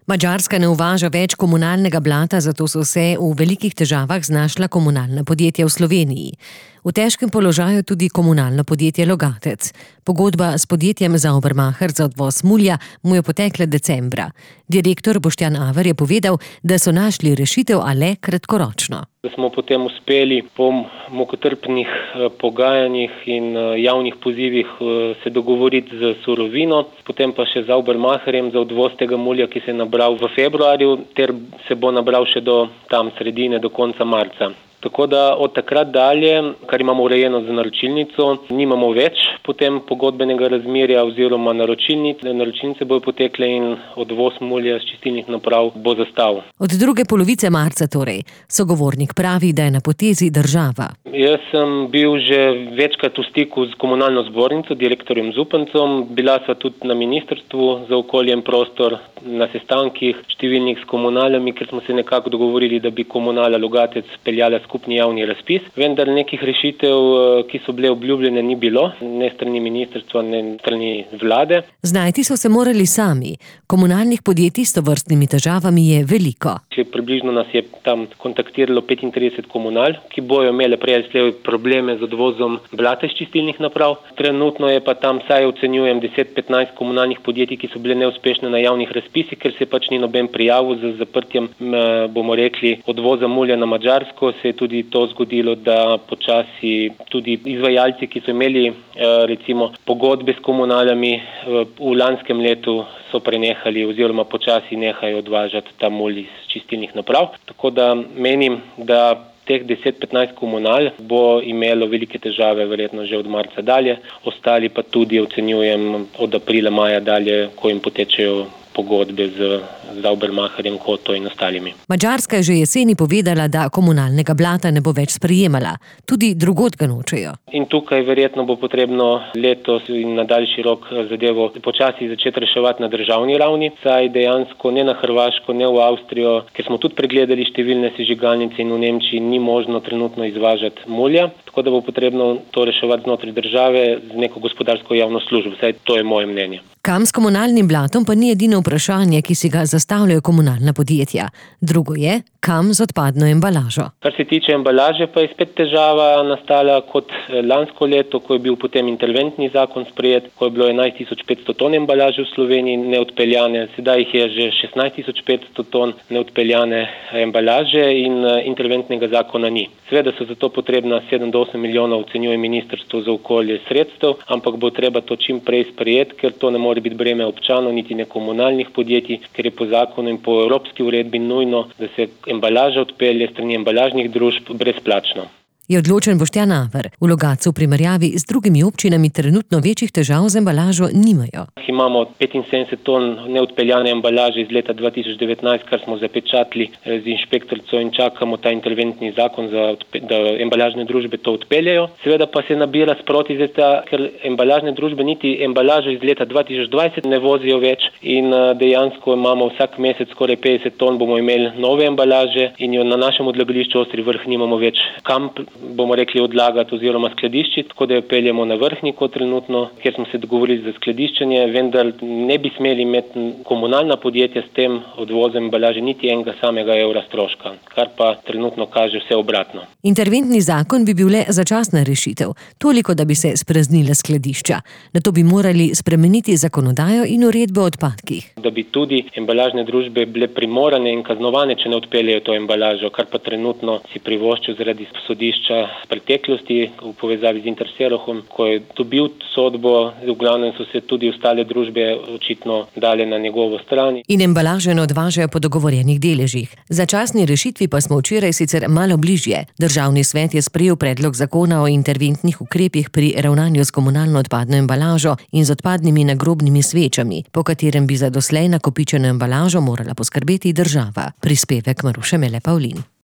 Madžarska ne uvaža več komunalnega blata, zato so se v velikih težavah znašla komunalna podjetja v Sloveniji. V težkem položaju tudi komunalno podjetje Logatec. Pogodba s podjetjem Saubermacher za odvoz mulja mu je potekla decembra. Direktor Boštjan Aver je povedal, da so našli rešitev, a le kratkoročno. Da smo potem uspeli po mukotrpnih pogajanjih in javnih pozivih se dogovoriti z surovino, potem pa še z Saubermacherjem za odvoz tega mulja, ki se je nabral v februarju, ter se bo nabral še do sredine, do konca marca. Tako da od takrat dalje, kar imamo urejeno z naročilnico, nimamo več potem pogodbenega razmerja oziroma naročilnice bojo potekle in odvoz mulja s čistilnih naprav bo zastal. Od druge polovice marca torej. Sogovornik pravi, da je na potezi država. Jaz sem bil že večkrat v stiku z komunalno zbornico, direktorjem Zupancem. Bila sva tudi na ministrstvu za okolje in prostor, na sestankih številnih s komunalami, ker smo se nekako dogovorili, da bi komunala Logatec peljala skupni javni razpis. Vendar nekih rešitev, ki so bile obljubljene, ni bilo, ne strani ministrstva, ne strani vlade. Znajti so se morali sami. Komunalnih podjetij s tovrstnimi težavami je veliko. Približno nas je tam kontaktiralo 35 komunal, ki bojo imele prej ali slej probleme z odvozom blata iz čistilnih naprav. Trenutno je pa tam, saj ocenjujem, 10-15 komunalnih podjetij, ki so bile neuspešne na javnih razpisih, ker se pač ni noben prijavil z zaprtjem, bomo rekli, odvoza mulja na Madžarsko. Se je tudi to zgodilo, da počasi tudi izvajalci, ki so imeli recimo pogodbe s komunalami v lanskem letu, so prenehali oziroma počasi nehajo odvažati ta mulj iz čistilnih naprav. Tako da menim, da teh 10-15 komunal bo imelo velike težave verjetno že od marca dalje, ostali pa tudi ocenjujem od aprila, maja dalje, ko jim potečejo pogodbe z Saubermacherjem, Koto in ostalimi. Madžarska je že jeseni povedala, da komunalnega blata ne bo več sprejemala. Tudi drugod ga nočejo. In tukaj verjetno bo potrebno letos in na daljši rok zadevo počasi začeti reševati na državni ravni, saj dejansko ne na Hrvaško, ne v Avstrijo, ker smo tudi pregledali številne sežigalnice in v Nemčiji ni možno trenutno izvažati mulja, tako da bo potrebno to reševati znotraj države z neko gospodarsko javno službo, saj to je moje mnenje. Kam s komunalnim blatom pa ni edino vprašanje, ki si ga zastavljajo komunalna podjetja. Drugo je, kam z odpadno embalažo. Kar se tiče embalaže, pa je spet težava nastala kot lansko leto, ko je bil potem interventni zakon sprejet, ko je bilo 11.500 ton embalaže v Sloveniji neodpeljane, sedaj jih je že 16.500 ton neodpeljane embalaže in interventnega zakona ni. Seveda so zato potrebna 7 do 8 milijonov, ocenjuje Ministrstvo za okolje, sredstev, ampak bo treba to čim prej sprejeti, ker to ne more biti breme občanov, niti ne komunalnih podjetij, ker je po zakonu in po evropski uredbi nujno, da se embalaža odpelje strani embalažnih družb brezplačno. Je odločen Boštjan Aver. V Logatcu v primerjavi z drugimi občinami trenutno večjih težav z embalažo nimajo. Imamo 75 ton neodpeljane embalaže iz leta 2019, kar smo zapečatili z inšpektorico in čakamo ta interventni zakon, da embalažne družbe to odpeljajo. Seveda pa se nabira sproti zeta, ker embalažne družbe niti embalažo iz leta 2020 ne vozijo več in dejansko imamo vsak mesec skoraj 50 ton bomo imeli nove embalaže in jo na našem odlagališču Ostri Vrh nimamo več kam, bomo rekli, odlagati oziroma skladiščiti, tako da jo peljemo na Vrhniko trenutno, kjer smo se dogovorili za skladiščenje, vendar ne bi smeli imeti komunalna podjetja s tem odvozom embalaže niti enega samega evra stroška, kar pa trenutno kaže vse obratno. Interventni zakon bi bil le začasna rešitev, toliko, da bi se spraznila skladišča. Nato bi morali spremeniti zakonodajo in uredbe o odpadkih. Da bi tudi embalažne družbe bile primorane in kaznovane, če ne odpeljejo to embalažo, kar pa trenutno si privoščijo zaradi sodišča preteklosti v povezavi z Interserohom, ko je dobil sodbo, v glavnem so se tudi ostale družbe očitno dale na njegovo stran. In embalaže ne odvažajo po dogovorjenih deležih. Začasni rešitvi pa smo včeraj sicer malo bližje. Državni svet je sprejel predlog zakona o interventnih ukrepih pri ravnanju s komunalno odpadno embalažo in z odpadnimi nagrobnimi svečami, po katerem bi za doslej nakopičeno embalažo morala poskrbeti država. Prispevek Maruše Mele Pavlin.